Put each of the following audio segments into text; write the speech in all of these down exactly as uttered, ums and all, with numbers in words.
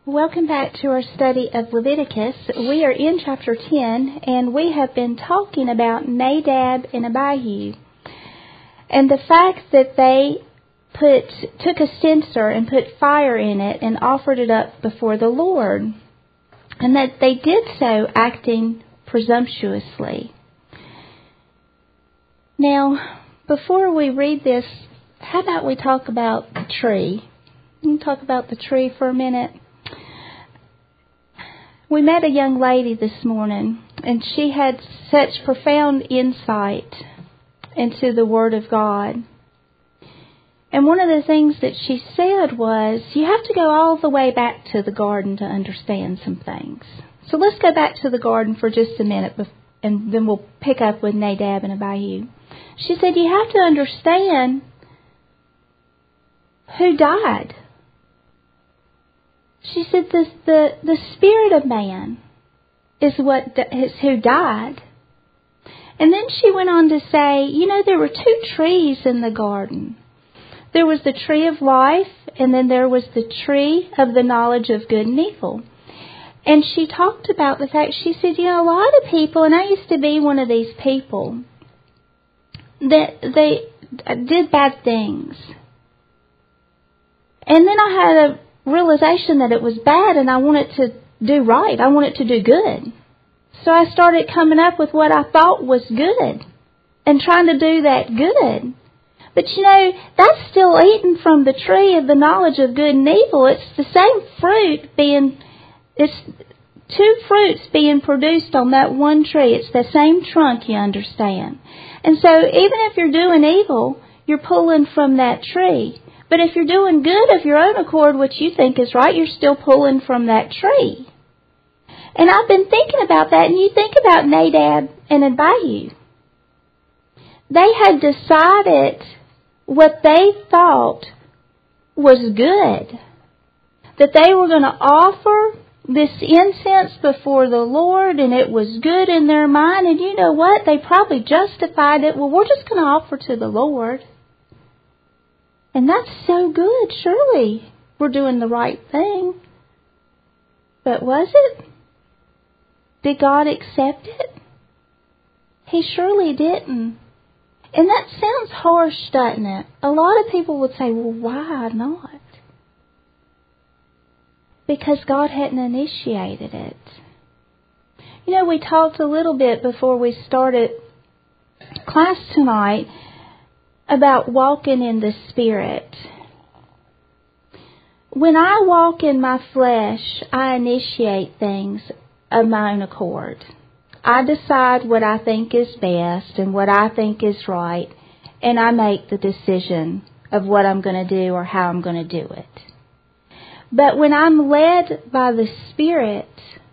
Welcome back to our study of Leviticus. We are in chapter ten, and we have been talking about Nadab and Abihu, and the fact that they put took a censer and put fire in it and offered it up before the Lord, and that they did so acting presumptuously. Now, before we read this, how about we talk about the tree? We can talk about the tree for a minute. We met a young lady this morning, and she had such profound insight into the Word of God. And one of the things that she said was, you have to go all the way back to the garden to understand some things. So let's go back to the garden for just a minute, and then we'll pick up with Nadab and Abihu. She said, you have to understand who died. She said the, the the spirit of man is what is who died. And then she went on to say, you know, there were two trees in the garden. There was the tree of life, and then there was the tree of the knowledge of good and evil. And she talked about the fact, she said, you know, a lot of people, and I used to be one of these people, that they did bad things. And then I had a realization that it was bad, and I wanted to do right. I wanted to do good. So I started coming up with what I thought was good and trying to do that good. But you know, that's still eating from the tree of the knowledge of good and evil. It's the same fruit being, it's two fruits being produced on that one tree. It's the same trunk, you understand. And so even if you're doing evil, you're pulling from that tree. But if you're doing good of your own accord, what you think is right, you're still pulling from that tree. And I've been thinking about that, and you think about Nadab and Abihu. They had decided what they thought was good, that they were going to offer this incense before the Lord, and it was good in their mind. And you know what? They probably justified it. Well, we're just going to offer to the Lord. And that's so good. Surely we're doing the right thing. But was it? Did God accept it? He surely didn't. And that sounds harsh, doesn't it? A lot of people would say, well, why not? Because God hadn't initiated it. You know, we talked a little bit before we started class tonight about walking in the Spirit. When I walk in my flesh, I initiate things of my own accord. I decide what I think is best and what I think is right, and I make the decision of what I'm going to do or how I'm going to do it. But when I'm led by the Spirit,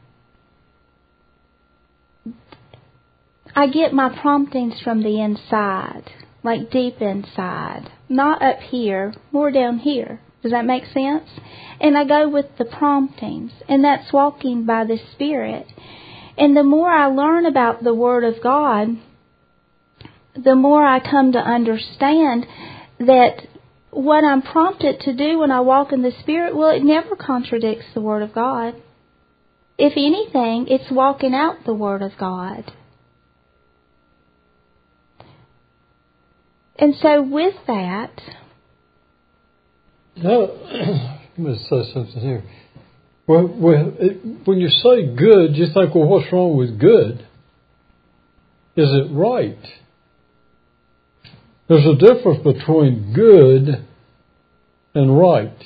I get my promptings from the inside. Like deep inside. Not up here, more down here. Does that make sense? And I go with the promptings. And that's walking by the Spirit. And the more I learn about the Word of God, the more I come to understand that what I'm prompted to do when I walk in the Spirit, well, it never contradicts the Word of God. If anything, it's walking out the Word of God. And so with that... Now, let me say something here. Well, when you say good, you think, well, what's wrong with good? Is it right? There's a difference between good and right.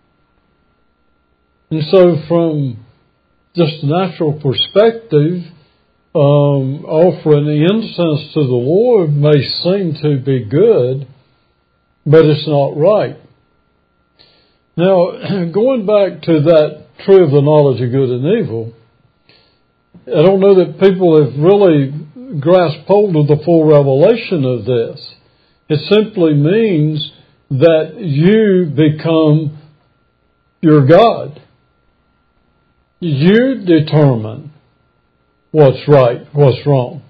And so from just natural perspective, Um, offering incense to the Lord may seem to be good, but it's not right. Now, going back to that tree of the knowledge of good and evil, I don't know that people have really grasped hold of the full revelation of this. It simply means that you become your God. You determine what's right, what's wrong.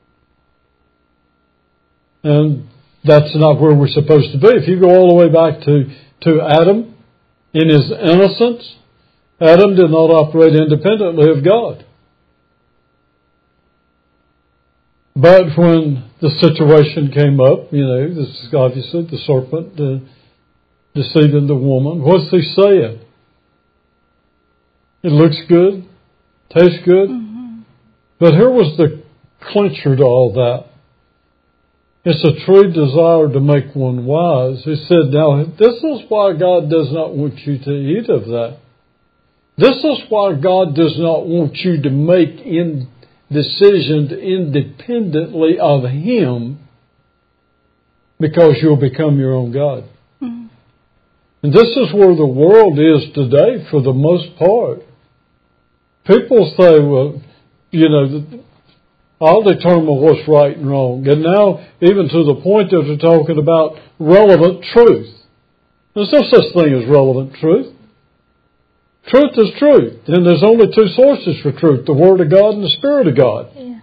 And that's not where we're supposed to be. If you go all the way back to, to Adam in his innocence, Adam did not operate independently of God. But when the situation came up, you know, this is obviously the serpent uh, deceiving the woman, what's he saying? It looks good, tastes good. Mm-hmm. But here was the clincher to all that. It's a true desire to make one wise. He said, now, this is why God does not want you to eat of that. This is why God does not want you to make in decisions independently of Him, because you'll become your own God. Mm-hmm. And this is where the world is today for the most part. People say, well, you know, I'll determine what's right and wrong. And now, even to the point that they're talking about relevant truth. There's no such thing as relevant truth. Truth is truth. And there's only two sources for truth, the Word of God and the Spirit of God. Yeah.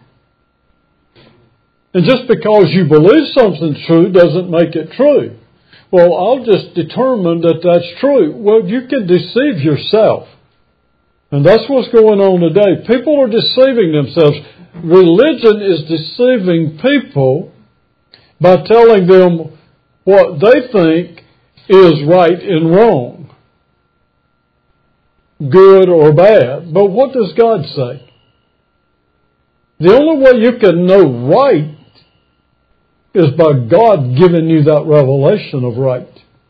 And just because you believe something's true doesn't make it true. Well, I'll just determine that that's true. Well, you can deceive yourself. And that's what's going on today. People are deceiving themselves. Religion is deceiving people by telling them what they think is right and wrong, good or bad. But what does God say? The only way you can know right is by God giving you that revelation of right.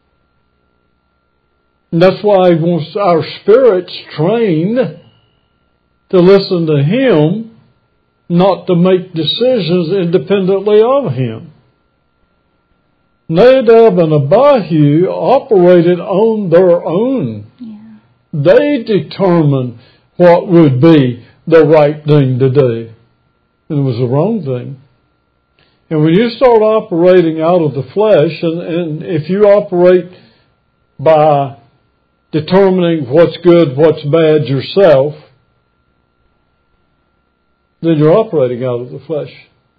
And that's why He wants our spirits trained to listen to Him, not to make decisions independently of Him. Nadab and Abihu operated on their own. Yeah. They determined what would be the right thing to do. And it was the wrong thing. And when you start operating out of the flesh, and, and if you operate by determining what's good, what's bad yourself, then you're operating out of the flesh.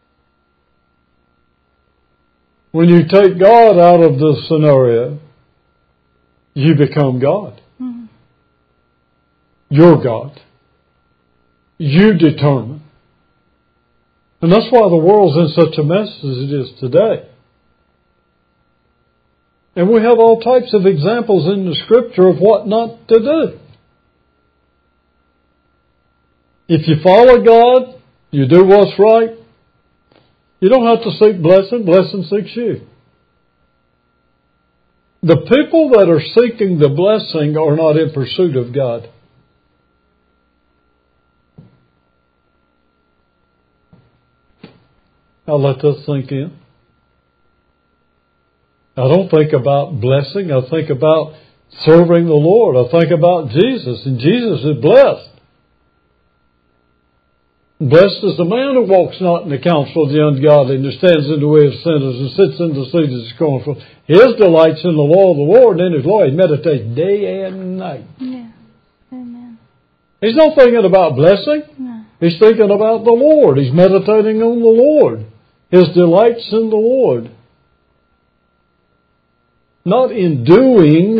When you take God out of the scenario, you become God. Mm-hmm. You're God. You determine. And that's why the world's in such a mess as it is today. And we have all types of examples in the Scripture of what not to do. If you follow God, you do what's right, you don't have to seek blessing, blessing seeks you. The people that are seeking the blessing are not in pursuit of God. I'll let that sink in. I don't think about blessing. I think about serving the Lord. I think about Jesus. And Jesus is blessed. Blessed is the man who walks not in the counsel of the ungodly, and stands in the way of sinners, and sits in the seat of the scornful. His delight's in the law of the Lord, and in His law He meditates day and night. Yeah. Amen. He's not thinking about blessing. No. He's thinking about the Lord. He's meditating on the Lord. His delight's in the Lord. Not in doing,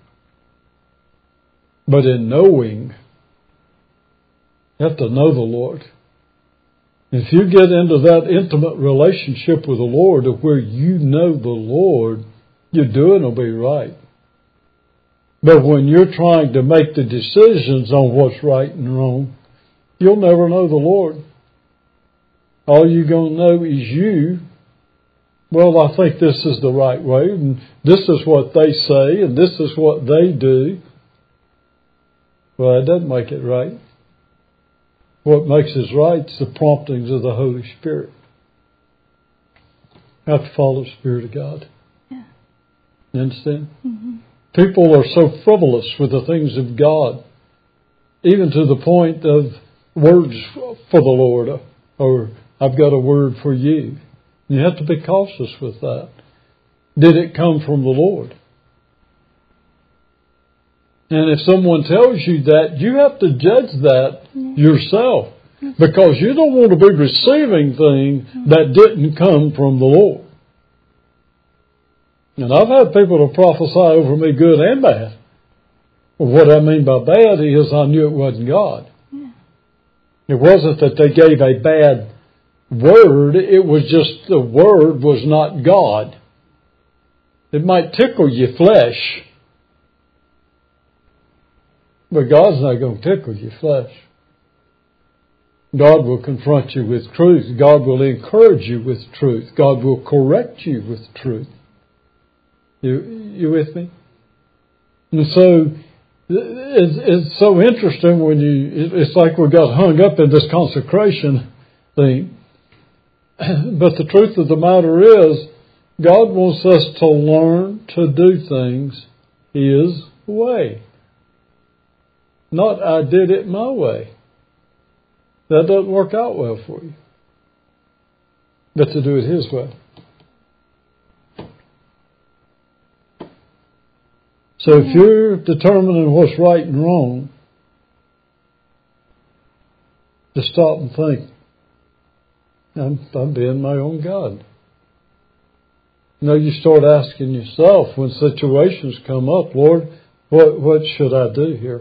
but in knowing. You have to know the Lord. If you get into that intimate relationship with the Lord of where you know the Lord, your doing will be right. But when you're trying to make the decisions on what's right and wrong, you'll never know the Lord. All you're going to know is you. Well, I think this is the right way, and this is what they say, and this is what they do. Well, that doesn't make it right. What makes us right is the promptings of the Holy Spirit. You have to follow the Spirit of God. Yeah. You understand? Mm-hmm. People are so frivolous with the things of God, even to the point of words for the Lord, or I've got a word for you. You have to be cautious with that. Did it come from the Lord? And if someone tells you that, you have to judge that yeah. yourself. Because you don't want to be receiving things that didn't come from the Lord. And I've had people to prophesy over me good and bad. Well, what I mean by bad is I knew it wasn't God. Yeah. It wasn't that they gave a bad word. It was just the word was not God. It might tickle your flesh, but God's not going to tickle your flesh. God will confront you with truth. God will encourage you with truth. God will correct you with truth. You, you with me? And so, it's, it's so interesting when you, it's like we got hung up in this consecration thing. But the truth of the matter is, God wants us to learn to do things His way. Not I did it my way. That doesn't work out well for you. But to do it His way. So if you're determining what's right and wrong, just stop and think, I'm, I'm being my own God. You know, you start asking yourself when situations come up, Lord, what, what should I do here?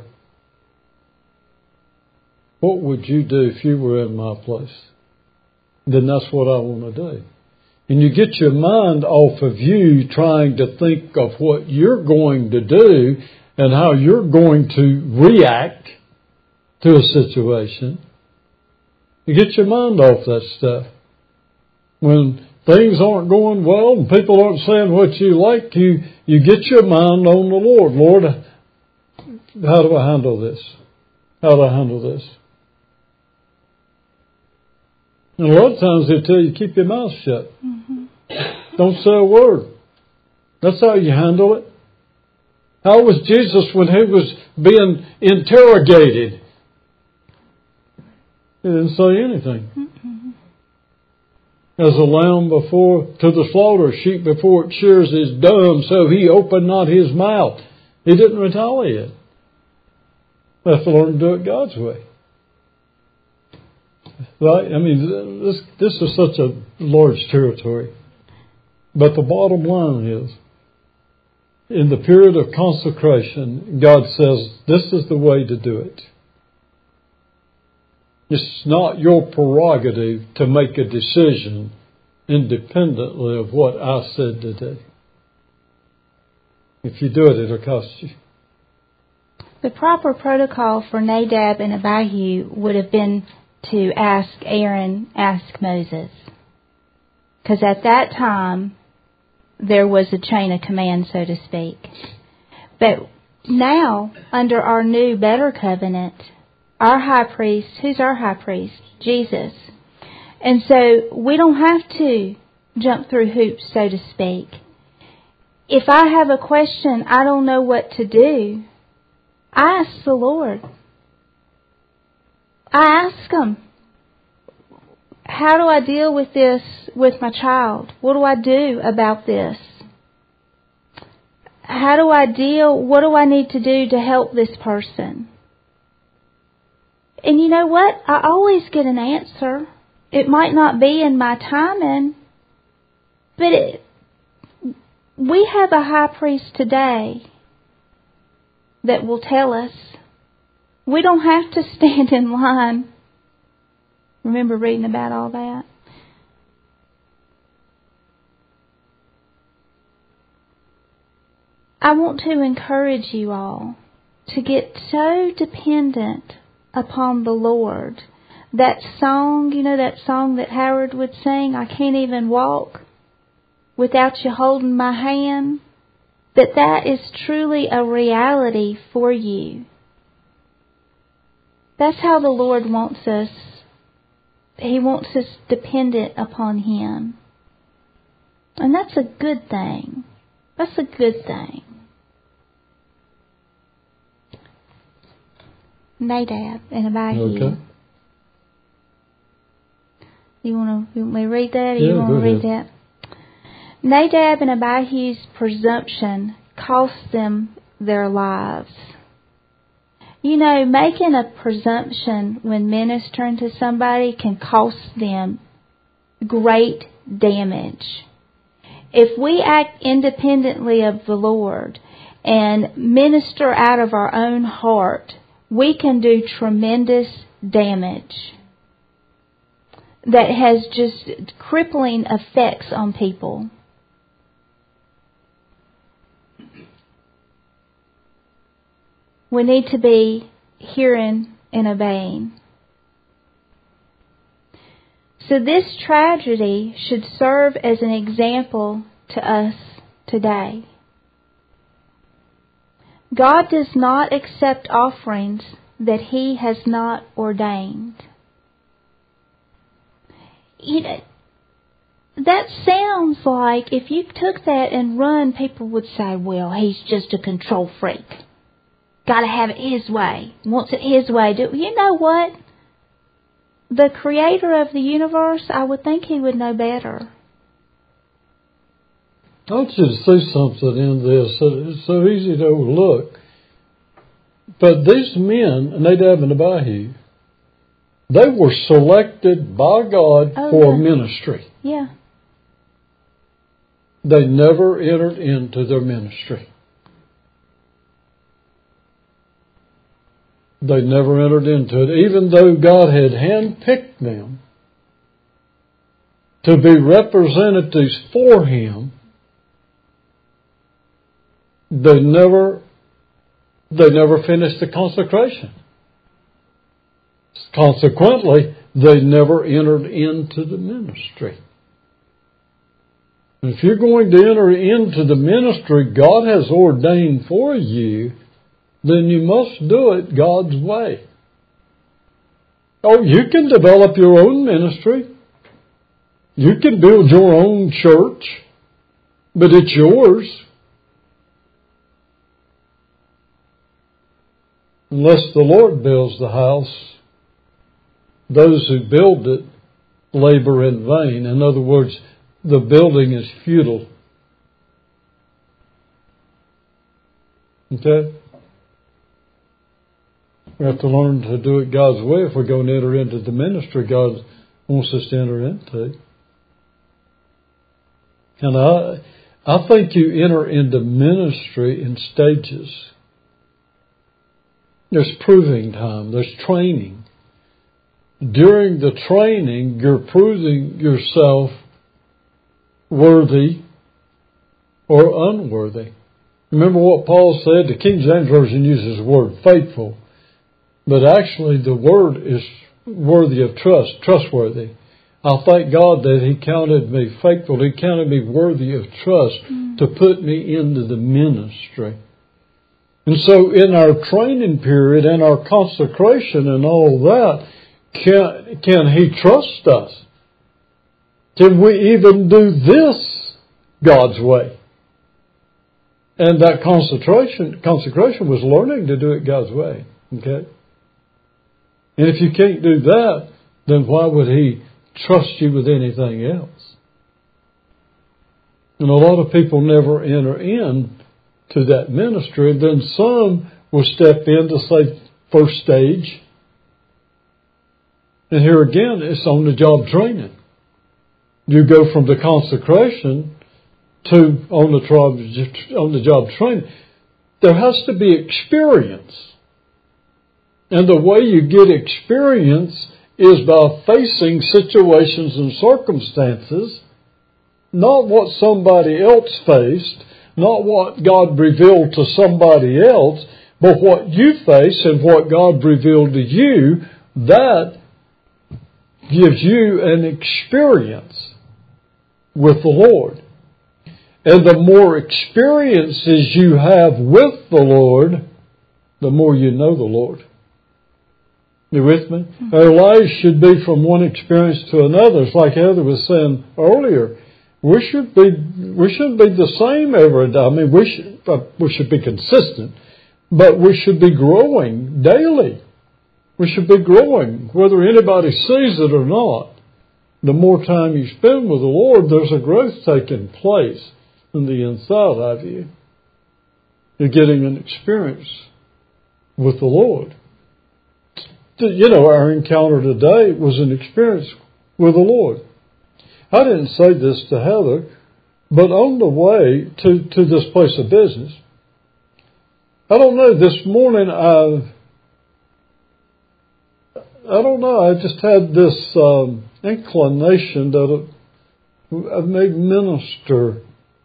What would you do if you were in my place? Then that's what I want to do. And you get your mind off of you trying to think of what you're going to do and how you're going to react to a situation. You get your mind off that stuff. When things aren't going well and people aren't saying what you like, you, you get your mind on the Lord. Lord, how do I handle this? How do I handle this? And a lot of times they tell you, keep your mouth shut. Mm-hmm. Don't say a word. That's how you handle it. How was Jesus when He was being interrogated? He didn't say anything. Mm-hmm. As a lamb before to the slaughter, sheep before it shears is dumb, so He opened not His mouth. He didn't retaliate. We have to learn to do it God's way. Right? I mean, this this is such a large territory. But the bottom line is, in the period of consecration, God says, this is the way to do it. It's not your prerogative to make a decision independently of what I said to do. If you do it, it'll cost you. The proper protocol for Nadab and Abihu would have been to ask Aaron, ask Moses. Because at that time, there was a chain of command, so to speak. But now, under our new, better covenant, our high priest, who's our high priest? Jesus. And so we don't have to jump through hoops, so to speak. If I have a question, I don't know what to do, I ask the Lord. I ask Him, how do I deal with this with my child? What do I do about this? How do I deal, what do I need to do to help this person? And you know what? I always get an answer. It might not be in my timing, but it, we have a high priest today that will tell us. We don't have to stand in line. Remember reading about all that? I want to encourage you all to get so dependent upon the Lord. That song, you know that song that Howard would sing, I can't even walk without you holding my hand? That that is truly a reality for you. That's how the Lord wants us. He wants us dependent upon Him. And that's a good thing. That's a good thing. Nadab and Abihu. Okay. You want to you want me to read that? Or yeah, you want to read ahead. that? Nadab and Abihu's presumption cost them their lives. You know, making a presumption when ministering to somebody can cost them great damage. If we act independently of the Lord and minister out of our own heart, we can do tremendous damage that has just crippling effects on people. We need to be hearing and obeying. So this tragedy should serve as an example to us today. God does not accept offerings that He has not ordained. You know, that sounds like if you took that and run, people would say, well, he's just a control freak. Got to have it his way. Wants it his way. Do you know what? The Creator of the universe, I would think He would know better. I want you to see something in this. It's so easy to overlook. But these men, Nadab and Abihu, they were selected by God oh, for yeah. ministry. Yeah. They never entered into their ministry. They never entered into it, even though God had handpicked them to be representatives for Him. They never, they never finished the consecration. Consequently, they never entered into the ministry. If you're going to enter into the ministry God has ordained for you, then you must do it God's way. Oh, you can develop your own ministry. You can build your own church, but it's yours. Unless the Lord builds the house, those who build it labor in vain. In other words, the building is futile. Okay? We have to learn to do it God's way if we're going to enter into the ministry God wants us to enter into. And I, I think you enter into ministry in stages. There's proving time. There's training. During the training, you're proving yourself worthy or unworthy. Remember what Paul said? The King James Version uses the word faithful. But actually the word is worthy of trust, trustworthy. I thank God that He counted me faithful. He counted me worthy of trust mm. to put me into the ministry. And so in our training period and our consecration and all that, can, can He trust us? Can we even do this God's way? And that consecration, consecration was learning to do it God's way. Okay? And if you can't do that, then why would He trust you with anything else? And a lot of people never enter in to that ministry. And then some will step in to say first stage. And here again, it's on the job training. You go from the consecration to on the job, on the job training. There has to be experience. And the way you get experience is by facing situations and circumstances, not what somebody else faced, not what God revealed to somebody else, but what you face and what God revealed to you. That gives you an experience with the Lord. And the more experiences you have with the Lord, the more you know the Lord. You with me? Mm-hmm. Our lives should be from one experience to another. It's like Heather was saying earlier. We should be, we shouldn't be the same every day. I mean, we should, uh, we should be consistent, but we should be growing daily. We should be growing, whether anybody sees it or not. The more time you spend with the Lord, there's a growth taking place in the inside of you. You're getting an experience with the Lord. You know, our encounter today was an experience with the Lord. I didn't say this to Heather, but on the way to, to this place of business, I don't know, this morning I, I don't know, I just had this um, inclination that I may minister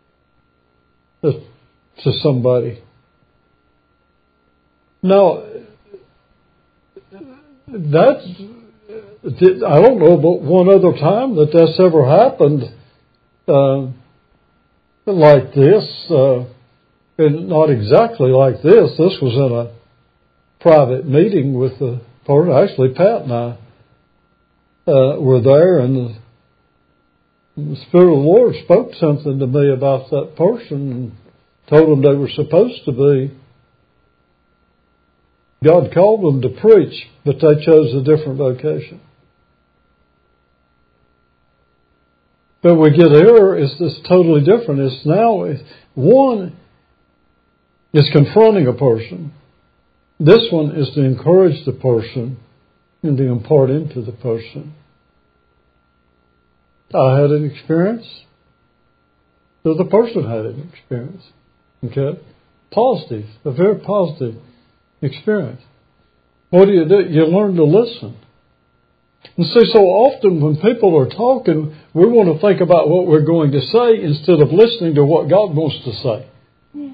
to somebody. Now, that's, I don't know about one other time that that's ever happened uh, like this. Uh, and not exactly like this. This was in a private meeting with the person. Actually, Pat and I uh, were there, and the, the Spirit of the Lord spoke something to me about that person and told them they were supposed to be. God called them to preach, but they chose a different vocation. But we get here, it's, it's totally different. It's now, one is confronting a person. This one is to encourage the person and to impart into the person. I had an experience. The other person had an experience. Okay? Positive, a very positive experience. What do you do? You learn to listen. And see, so often when people are talking, we want to think about what we're going to say instead of listening to what God wants to say. Yeah.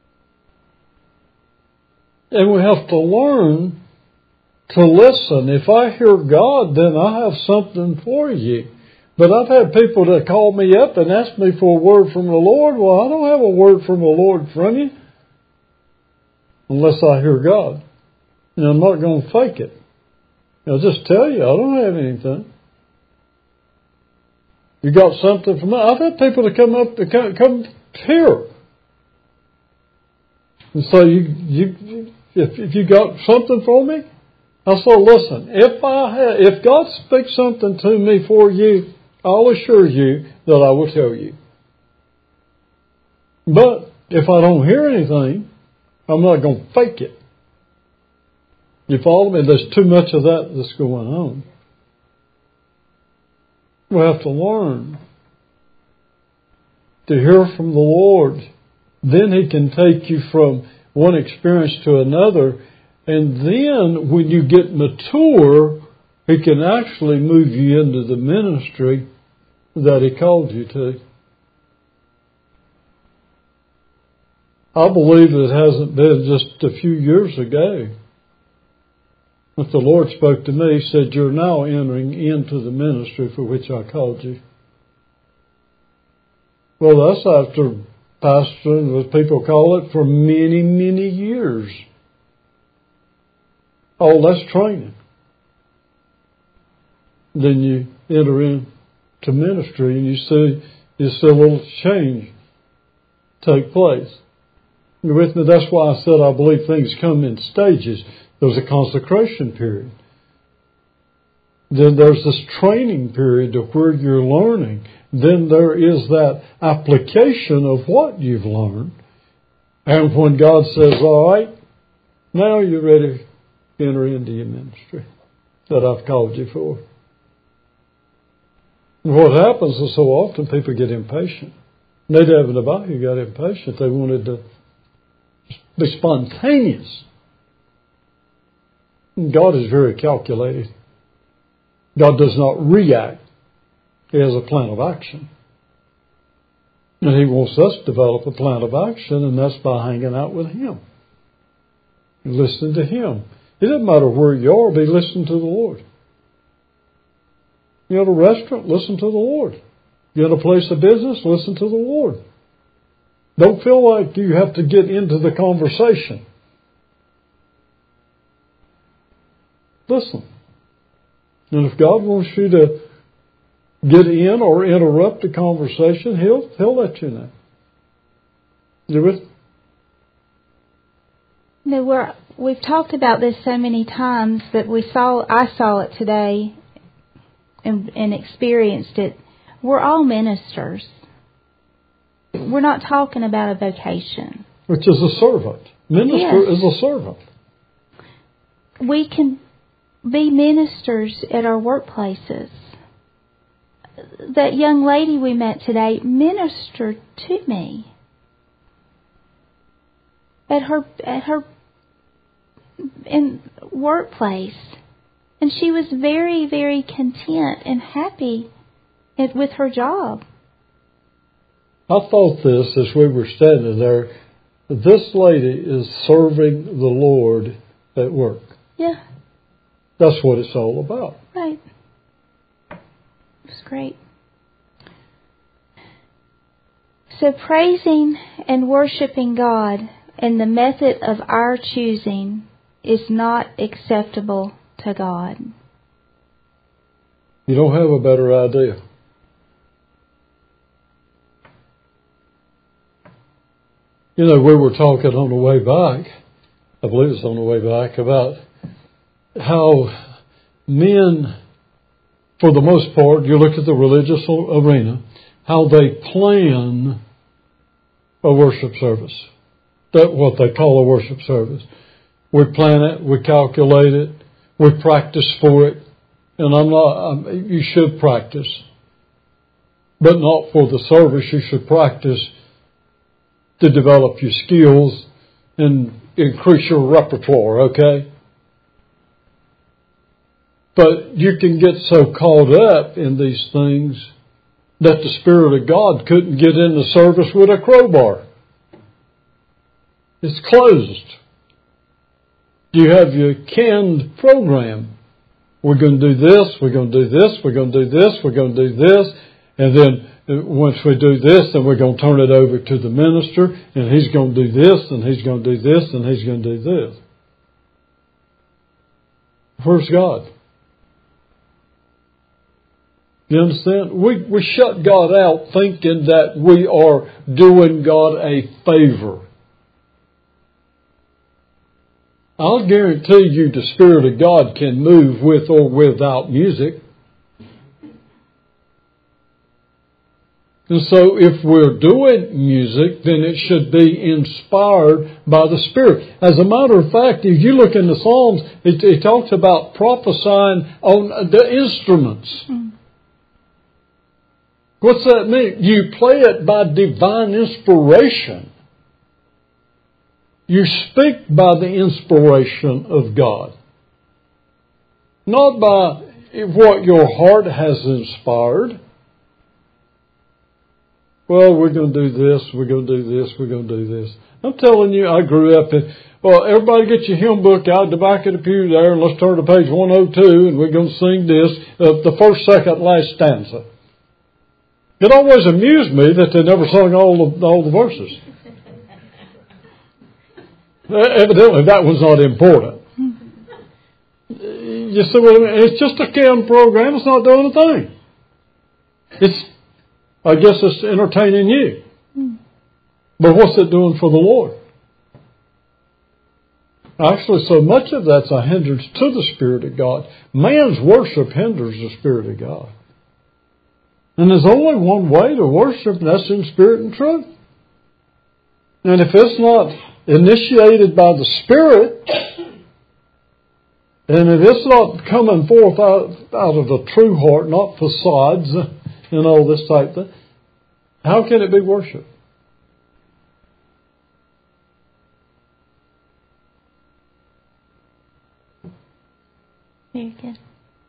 And we have to learn to listen. If I hear God, then I have something for you. But I've had people that call me up and ask me for a word from the Lord. Well, I don't have a word from the Lord from you unless I hear God. And I'm not going to fake it. I'll just tell you, I don't have anything. You got something from me? I've had people that come up, to come, come here. And say, you, you, if, if you got something for me, I say, listen, if I have, if God speaks something to me for you, I'll assure you that I will tell you. But if I don't hear anything, I'm not going to fake it. You follow me? There's too much of that that's going on. We have to learn to hear from the Lord. Then He can take you from one experience to another. And then when you get mature, He can actually move you into the ministry that He called you to. I believe it hasn't been just a few years ago that the Lord spoke to me. He said, you're now entering into the ministry for which I called you. Well, that's after pastoring, as people call it, for many, many years. Oh, that's training. Then you enter into ministry and you see, you see a little change take place. You with me? That's why I said I believe things come in stages. There's a consecration period. Then there's this training period of where you're learning. Then there is that application of what you've learned. And when God says, all right, now you're ready to enter into your ministry that I've called you for. And what happens is so often people get impatient. Nadab and Abihu got impatient. They wanted to be spontaneous. God is very calculated. God does not react. He has a plan of action. And He wants us to develop a plan of action, and that's by hanging out with Him. Listening to Him. It doesn't matter where you are, be listening to the Lord. You're at a restaurant, listen to the Lord. You're in a place of business, listen to the Lord. Don't feel like you have to get into the conversation. Listen. And if God wants you to get in or interrupt the conversation, He'll He'll let you know. You with? No, we're, we've talked about this so many times, but we saw I saw it today and, and experienced it. We're all ministers. We're not talking about a vocation. Which is a servant. Minister Yes. is a servant. We can be ministers at our workplaces. That young lady we met today ministered to me. at her at her in workplace, and she was very, very content and happy with her job. I thought this as we were standing there. This lady is serving the Lord at work. Yeah. That's what it's all about. Right. It's great. So praising and worshiping God in the method of our choosing is not acceptable to God. You don't have a better idea. You know, we were talking on the way back, I believe it's on the way back, about how men, for the most part, you look at the religious arena, how they plan a worship service. That's what they call a worship service. We plan it, we calculate it, we practice for it, and I'm not, I'm, you should practice, but not for the service. You should practice to develop your skills and increase your repertoire, okay? But you can get so caught up in these things that the Spirit of God couldn't get in the service with a crowbar. It's closed. You have your canned program. We're going to do this, we're going to do this, we're going to do this, we're going to do this, and then once we do this, then we're going to turn it over to the minister, and he's going to do this, and he's going to do this, and he's going to do this. Where's God? You understand? We, we shut God out thinking that we are doing God a favor. I'll guarantee you the Spirit of God can move with or without music. And so if we're doing music, then it should be inspired by the Spirit. As a matter of fact, if you look in the Psalms, it, it talks about prophesying on the instruments. Mm. What's that mean? You play it by divine inspiration. You speak by the inspiration of God. Not by what your heart has inspired. Well, we're going to do this, we're going to do this, we're going to do this. I'm telling you, I grew up in, well, everybody get your hymn book out the back of the pew there, and let's turn to page one oh two, and we're going to sing this, uh, the first, second, last stanza. It always amused me that they never sung all the, all the verses. Evidently, that was not important. You see what I mean? It's just a canned program. It's not doing a thing. It's, I guess it's entertaining you. But what's it doing for the Lord? Actually, so much of that's a hindrance to the Spirit of God. Man's worship hinders the Spirit of God. And there's only one way to worship, and that's in spirit and truth. And if it's not initiated by the Spirit, and if it's not coming forth out, out of the true heart, not facades and all this type of thing, how can it be worship? Very good.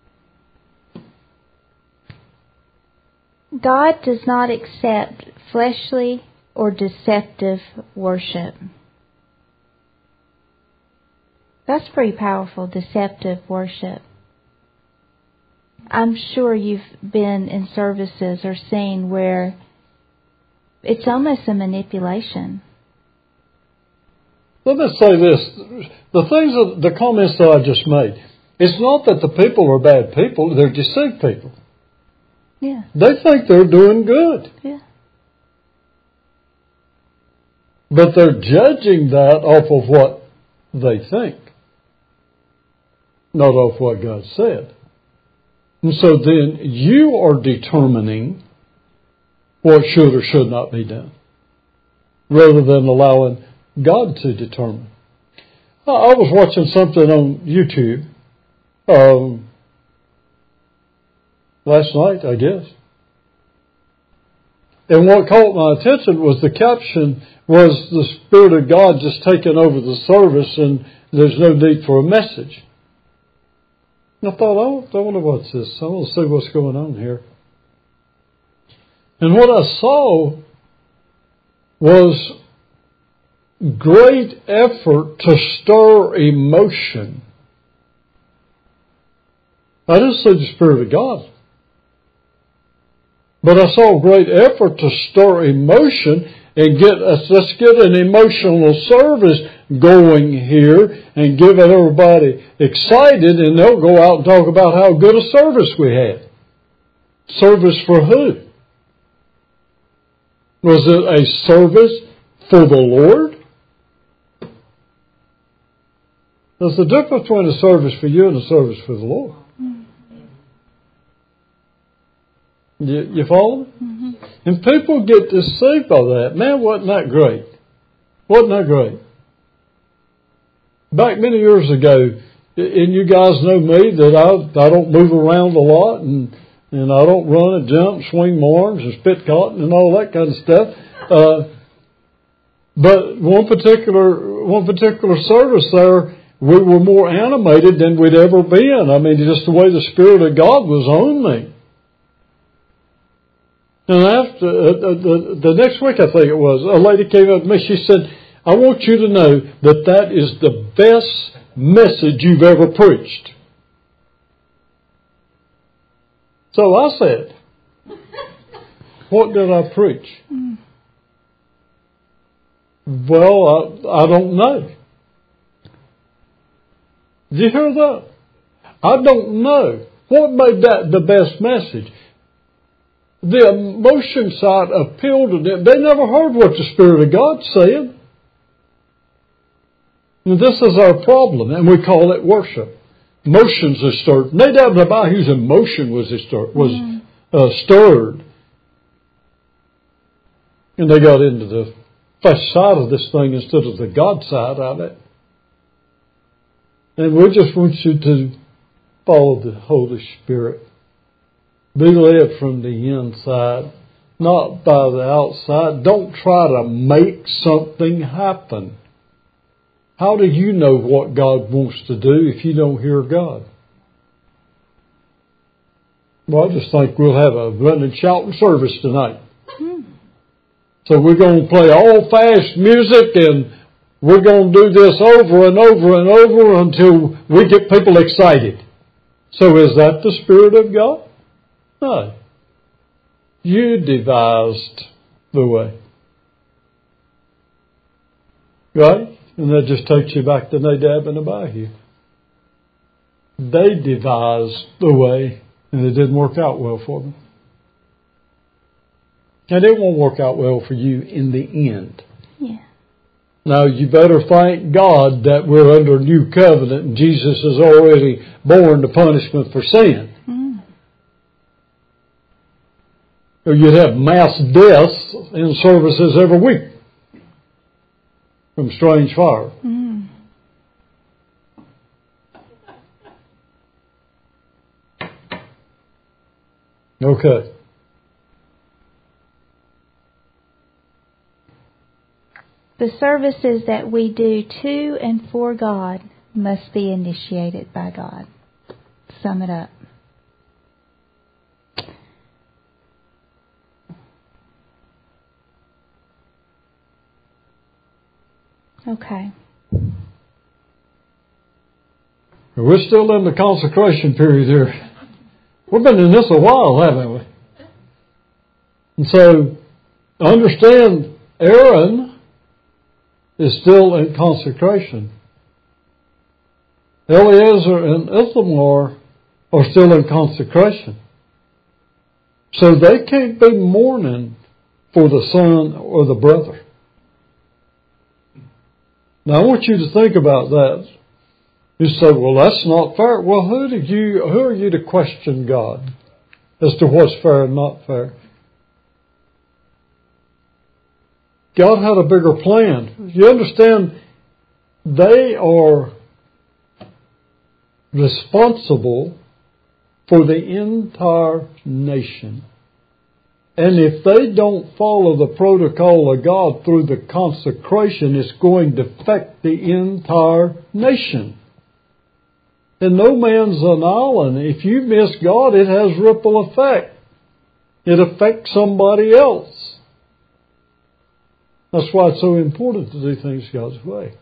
God does not accept fleshly or deceptive worship. That's pretty powerful, deceptive worship. I'm sure you've been in services or seen where it's almost a manipulation. Let me say this. The things, that, the comments that I just made, it's not that the people are bad people, they're deceived people. Yeah. They think they're doing good. Yeah. But they're judging that off of what they think, not off what God said. And so then you are determining what should or should not be done, rather than allowing God to determine. I was watching something on YouTube um, last night, I guess. And what caught my attention was the caption was the Spirit of God just taking over the service and there's no need for a message. And I thought, oh, I wonder what's this. I want to see what's going on here. And what I saw was great effort to stir emotion. I didn't see the Spirit of God. But I saw great effort to stir emotion and get us, let's get an emotional service going here and get everybody excited, and they'll go out and talk about how good a service we had. Service for who? Was it a service for the Lord? There's a difference between a service for you and a service for the Lord. You, you follow? Mm-hmm. And people get deceived by that. Man, wasn't that great? Wasn't that great? Back many years ago, and you guys know me, that I I don't move around a lot, and and I don't run and jump, swing my arms, and spit cotton and all that kind of stuff. Uh, but one particular one particular service there, we were more animated than we'd ever been. I mean, just the way the Spirit of God was on me. And after uh, the, the next week, I think it was, a lady came up to me. She said, I want you to know that that is the best message you've ever preached. So I said, what did I preach? Mm. Well, I, I don't know. Did you hear that? I don't know. What made that the best message? The emotion side appealed to them. They never heard what the Spirit of God said. And this is our problem, and we call it worship. Emotions are stirred. Nadab and Abihu's emotion was stirred, was uh, stirred. And they got into the flesh side of this thing instead of the God side of it. And we just want you to follow the Holy Spirit. Be led from the inside, not by the outside. Don't try to make something happen. How do you know what God wants to do if you don't hear God? Well, I just think we'll have a running shouting service tonight. Hmm. So we're going to play all fast music, and we're going to do this over and over and over until we get people excited. So is that the Spirit of God? No. You devised the way. Right? And that just takes you back to Nadab and Abihu. They devised the way, and it didn't work out well for them. And it won't work out well for you in the end. Yeah. Now, you better thank God that we're under a new covenant and Jesus has already borne the punishment for sin. Or you'd have mass deaths in services every week from strange fire. Mm. Okay. The services that we do to and for God must be initiated by God. Sum it up. Okay. We're still in the consecration period here. We've been in this a while, haven't we? And so, understand, Aaron is still in consecration. Eleazar and Ithamar are still in consecration. So they can't be mourning for the son or the brother. Now, I want you to think about that. You say, well, that's not fair. Well, who did you, who are you to question God as to what's fair and not fair? God had a bigger plan. You understand, they are responsible for the entire nation. And if they don't follow the protocol of God through the consecration, it's going to affect the entire nation. And no man's an island. If you miss God, it has ripple effect. It affects somebody else. That's why it's so important to do things God's way.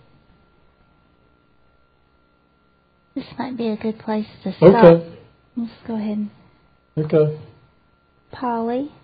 This might be a good place to stop. Okay. Let's go ahead. Okay. Polly.